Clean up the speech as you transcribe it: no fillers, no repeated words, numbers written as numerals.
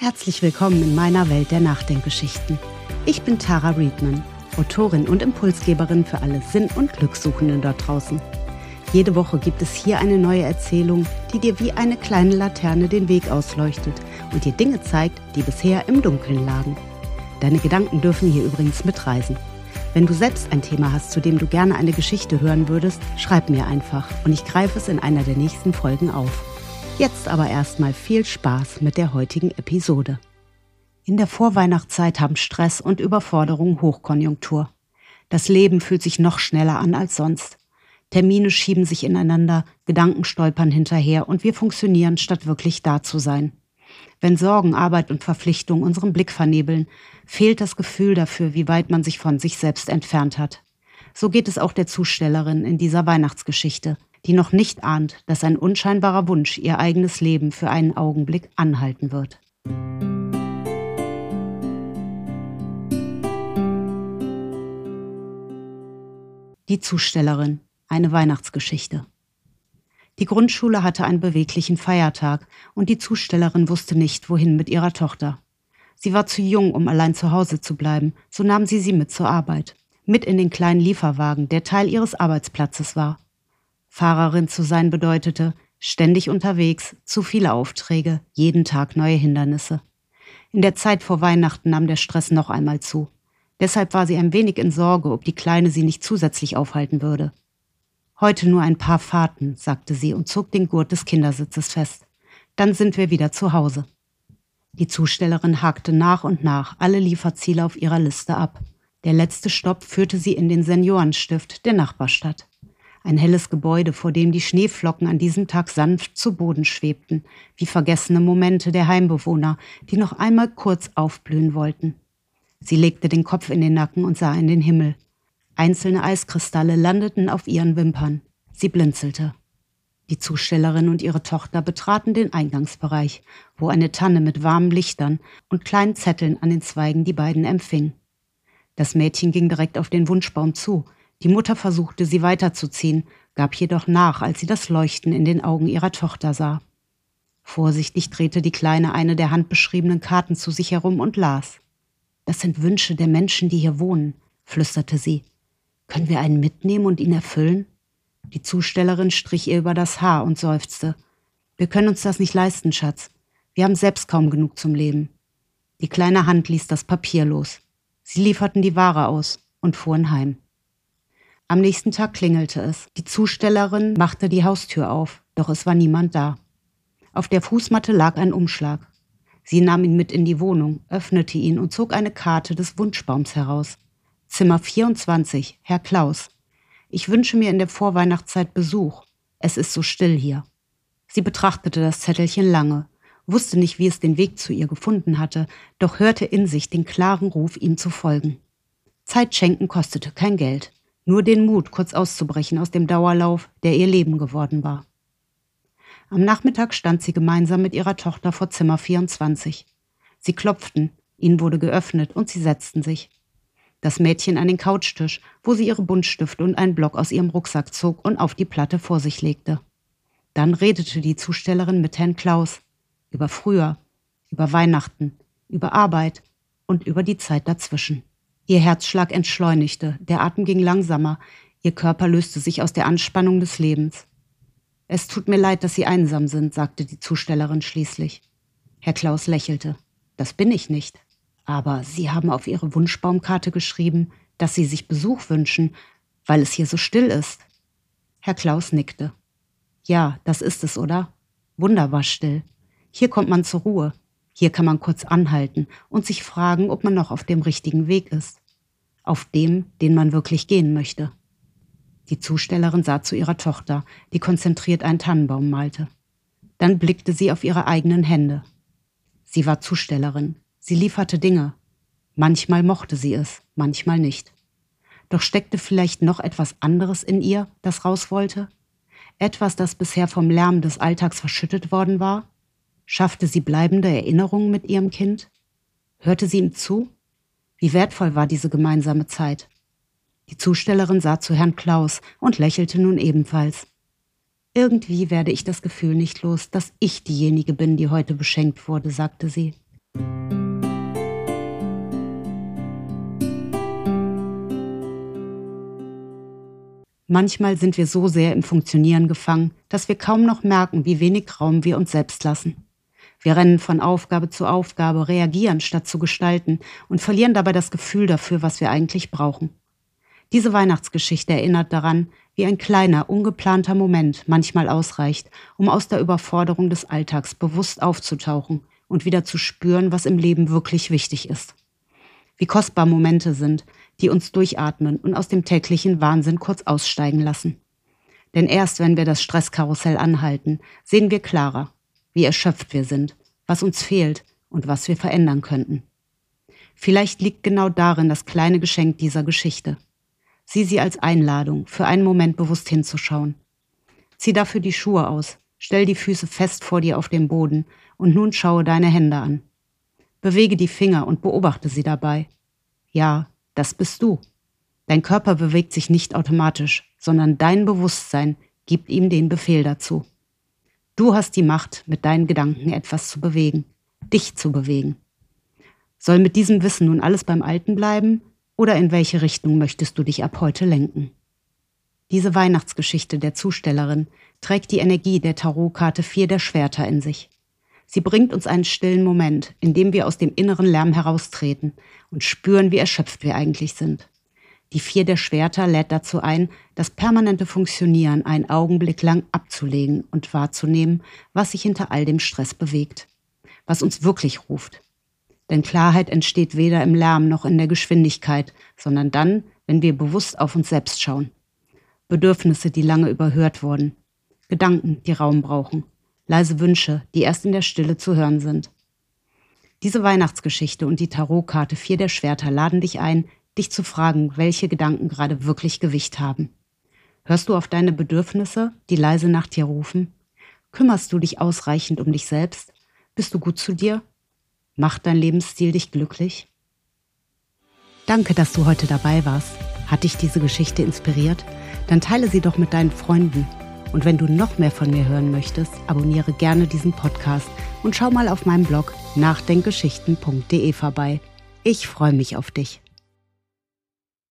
Herzlich willkommen in meiner Welt der Nachdenkgeschichten. Ich bin Tara Riedman, Autorin und Impulsgeberin für alle Sinn- und Glückssuchenden dort draußen. Jede Woche gibt es hier eine neue Erzählung, die dir wie eine kleine Laterne den Weg ausleuchtet und dir Dinge zeigt, die bisher im Dunkeln lagen. Deine Gedanken dürfen hier übrigens mitreisen. Wenn du selbst ein Thema hast, zu dem du gerne eine Geschichte hören würdest, schreib mir einfach und ich greife es in einer der nächsten Folgen auf. Jetzt aber erstmal viel Spaß mit der heutigen Episode. In der Vorweihnachtszeit haben Stress und Überforderung Hochkonjunktur. Das Leben fühlt sich noch schneller an als sonst. Termine schieben sich ineinander, Gedanken stolpern hinterher und wir funktionieren, statt wirklich da zu sein. Wenn Sorgen, Arbeit und Verpflichtung unseren Blick vernebeln, fehlt das Gefühl dafür, wie weit man sich von sich selbst entfernt hat. So geht es auch der Zustellerin in dieser Weihnachtsgeschichte, die noch nicht ahnt, dass ein unscheinbarer Wunsch ihr eigenes Leben für einen Augenblick anhalten wird. Die Zustellerin, eine Weihnachtsgeschichte. Die Grundschule hatte einen beweglichen Feiertag und die Zustellerin wusste nicht, wohin mit ihrer Tochter. Sie war zu jung, um allein zu Hause zu bleiben, so nahm sie mit zur Arbeit. Mit in den kleinen Lieferwagen, der Teil ihres Arbeitsplatzes war. Fahrerin zu sein bedeutete, ständig unterwegs, zu viele Aufträge, jeden Tag neue Hindernisse. In der Zeit vor Weihnachten nahm der Stress noch einmal zu. Deshalb war sie ein wenig in Sorge, ob die Kleine sie nicht zusätzlich aufhalten würde. »Heute nur ein paar Fahrten«, sagte sie und zog den Gurt des Kindersitzes fest. »Dann sind wir wieder zu Hause.« Die Zustellerin hakte nach und nach alle Lieferziele auf ihrer Liste ab. Der letzte Stopp führte sie in den Seniorenstift der Nachbarstadt. Ein helles Gebäude, vor dem die Schneeflocken an diesem Tag sanft zu Boden schwebten, wie vergessene Momente der Heimbewohner, die noch einmal kurz aufblühen wollten. Sie legte den Kopf in den Nacken und sah in den Himmel. Einzelne Eiskristalle landeten auf ihren Wimpern. Sie blinzelte. Die Zustellerin und ihre Tochter betraten den Eingangsbereich, wo eine Tanne mit warmen Lichtern und kleinen Zetteln an den Zweigen die beiden empfing. Das Mädchen ging direkt auf den Wunschbaum zu. Die Mutter versuchte, sie weiterzuziehen, gab jedoch nach, als sie das Leuchten in den Augen ihrer Tochter sah. Vorsichtig drehte die Kleine eine der handbeschriebenen Karten zu sich herum und las. »Das sind Wünsche der Menschen, die hier wohnen«, flüsterte sie. »Können wir einen mitnehmen und ihn erfüllen?« Die Zustellerin strich ihr über das Haar und seufzte. »Wir können uns das nicht leisten, Schatz. Wir haben selbst kaum genug zum Leben.« Die kleine Hand ließ das Papier los. Sie lieferten die Ware aus und fuhren heim. Am nächsten Tag klingelte es. Die Zustellerin machte die Haustür auf, doch es war niemand da. Auf der Fußmatte lag ein Umschlag. Sie nahm ihn mit in die Wohnung, öffnete ihn und zog eine Karte des Wunschbaums heraus. Zimmer 24, Herr Klaus. Ich wünsche mir in der Vorweihnachtszeit Besuch. Es ist so still hier. Sie betrachtete das Zettelchen lange, wusste nicht, wie es den Weg zu ihr gefunden hatte, doch hörte in sich den klaren Ruf, ihm zu folgen. Zeit schenken kostete kein Geld. Nur den Mut, kurz auszubrechen aus dem Dauerlauf, der ihr Leben geworden war. Am Nachmittag stand sie gemeinsam mit ihrer Tochter vor Zimmer 24. Sie klopften, ihnen wurde geöffnet und sie setzten sich. Das Mädchen an den Couchtisch, wo sie ihre Buntstifte und einen Block aus ihrem Rucksack zog und auf die Platte vor sich legte. Dann redete die Zustellerin mit Herrn Klaus über früher, über Weihnachten, über Arbeit und über die Zeit dazwischen. Ihr Herzschlag entschleunigte, der Atem ging langsamer, ihr Körper löste sich aus der Anspannung des Lebens. »Es tut mir leid, dass Sie einsam sind«, sagte die Zustellerin schließlich. Herr Klaus lächelte. »Das bin ich nicht. Aber Sie haben auf Ihre Wunschbaumkarte geschrieben, dass Sie sich Besuch wünschen, weil es hier so still ist.« Herr Klaus nickte. »Ja, das ist es, oder? Wunderbar still. Hier kommt man zur Ruhe. Hier kann man kurz anhalten und sich fragen, ob man noch auf dem richtigen Weg ist. Auf dem, den man wirklich gehen möchte.« Die Zustellerin sah zu ihrer Tochter, die konzentriert einen Tannenbaum malte. Dann blickte sie auf ihre eigenen Hände. Sie war Zustellerin. Sie lieferte Dinge. Manchmal mochte sie es, manchmal nicht. Doch steckte vielleicht noch etwas anderes in ihr, das raus wollte? Etwas, das bisher vom Lärm des Alltags verschüttet worden war? Schaffte sie bleibende Erinnerungen mit ihrem Kind? Hörte sie ihm zu? Wie wertvoll war diese gemeinsame Zeit? Die Zustellerin sah zu Herrn Klaus und lächelte nun ebenfalls. »Irgendwie werde ich das Gefühl nicht los, dass ich diejenige bin, die heute beschenkt wurde«, sagte sie. Manchmal sind wir so sehr im Funktionieren gefangen, dass wir kaum noch merken, wie wenig Raum wir uns selbst lassen. Wir rennen von Aufgabe zu Aufgabe, reagieren statt zu gestalten und verlieren dabei das Gefühl dafür, was wir eigentlich brauchen. Diese Weihnachtsgeschichte erinnert daran, wie ein kleiner, ungeplanter Moment manchmal ausreicht, um aus der Überforderung des Alltags bewusst aufzutauchen und wieder zu spüren, was im Leben wirklich wichtig ist. Wie kostbar Momente sind, die uns durchatmen und aus dem täglichen Wahnsinn kurz aussteigen lassen. Denn erst wenn wir das Stresskarussell anhalten, sehen wir klarer, wie erschöpft wir sind, was uns fehlt und was wir verändern könnten. Vielleicht liegt genau darin das kleine Geschenk dieser Geschichte. Sieh sie als Einladung, für einen Moment bewusst hinzuschauen. Zieh dafür die Schuhe aus, stell die Füße fest vor dir auf dem Boden und nun schaue deine Hände an. Bewege die Finger und beobachte sie dabei. Ja, das bist du. Dein Körper bewegt sich nicht automatisch, sondern dein Bewusstsein gibt ihm den Befehl dazu. Du hast die Macht, mit deinen Gedanken etwas zu bewegen, dich zu bewegen. Soll mit diesem Wissen nun alles beim Alten bleiben oder in welche Richtung möchtest du dich ab heute lenken? Diese Weihnachtsgeschichte der Zustellerin trägt die Energie der Tarotkarte 4 der Schwerter in sich. Sie bringt uns einen stillen Moment, in dem wir aus dem inneren Lärm heraustreten und spüren, wie erschöpft wir eigentlich sind. Die 4 der Schwerter lädt dazu ein, das permanente Funktionieren einen Augenblick lang abzulegen und wahrzunehmen, was sich hinter all dem Stress bewegt, was uns wirklich ruft. Denn Klarheit entsteht weder im Lärm noch in der Geschwindigkeit, sondern dann, wenn wir bewusst auf uns selbst schauen. Bedürfnisse, die lange überhört wurden, Gedanken, die Raum brauchen, leise Wünsche, die erst in der Stille zu hören sind. Diese Weihnachtsgeschichte und die Tarotkarte 4 der Schwerter laden dich ein, dich zu fragen, welche Gedanken gerade wirklich Gewicht haben. Hörst du auf deine Bedürfnisse, die leise nach dir rufen? Kümmerst du dich ausreichend um dich selbst? Bist du gut zu dir? Macht dein Lebensstil dich glücklich? Danke, dass du heute dabei warst. Hat dich diese Geschichte inspiriert? Dann teile sie doch mit deinen Freunden. Und wenn du noch mehr von mir hören möchtest, abonniere gerne diesen Podcast und schau mal auf meinem Blog nachdenkgeschichten.de vorbei. Ich freue mich auf dich.